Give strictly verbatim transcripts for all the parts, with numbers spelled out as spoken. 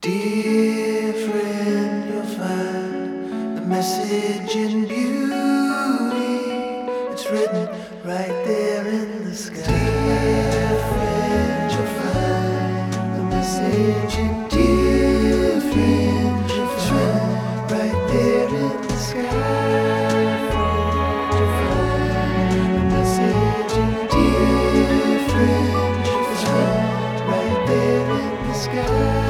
Dear friend, you'll find the message in beauty. It's written right there in the sky. Dear friend, you'll find the message in Dear friend, you'll find right there in the sky. Friend, you'll find the message in Dear friend, you'll find right there in the sky.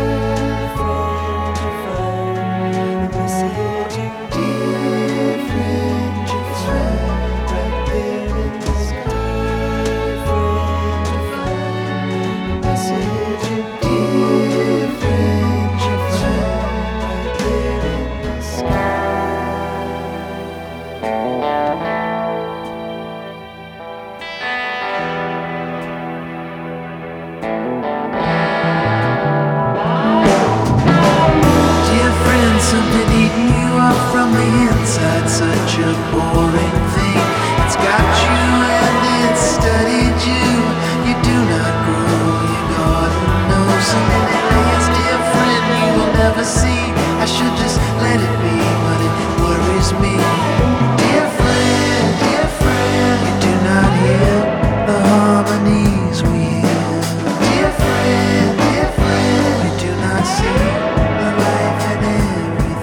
Something eating you up from the inside, such a boring thing. It's got you and it's studied you. You do not grow, you God knows. So many layers, dear friend, you will never see. I should just let it be, but it worries me. Dear friend, dear friend, you do not hear the harmonies we hear. Dear friend, dear friend, you do not see the life in it.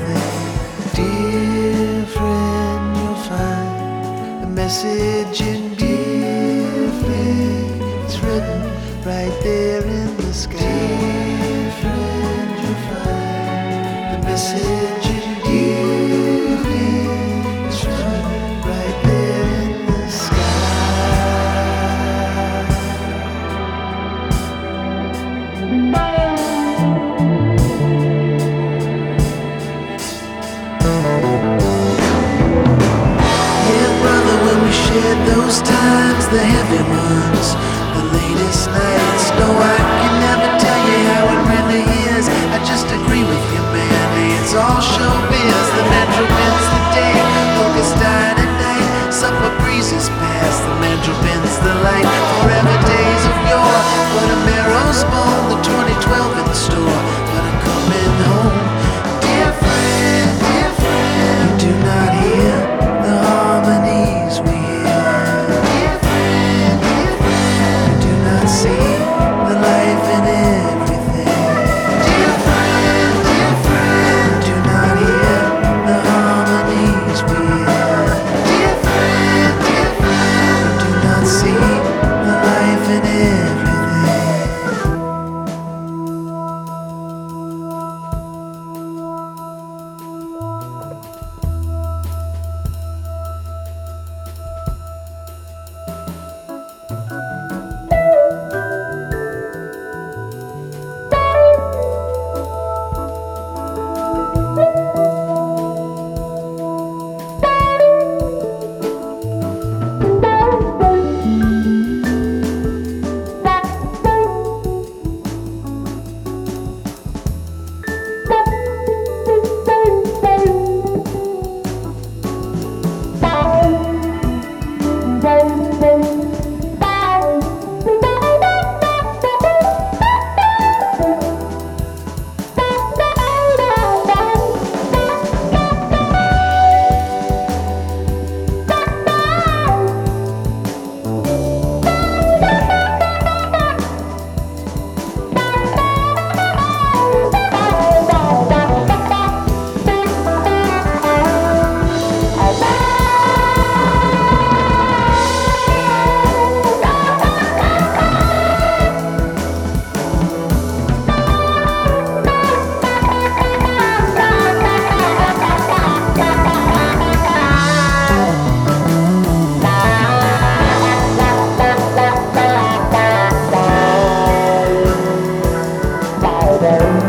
Dear friend, you'll find the message in Dear friend. It's written right there in the sky. Dear friend, you'll find the message in Dear friend. It's written right there in the sky. Shared those times, the heavy ones, the latest nights. No, I can never tell you how it really is. I just agree with you, man. Hey, it's all showbiz. The natural bends the day, focus died at night. Supper breezes past, the natural bends the light. Forever days of yore, but a marrow's bone. The twenty twelve in the store, but I'm coming home. Dear friend, dear friend, you do not hear the harmonies we see the life in everything. Dear friend, dear friend, do not hear the harmonies we hear. Dear friend, dear friend, do not see the life in everything. Bye.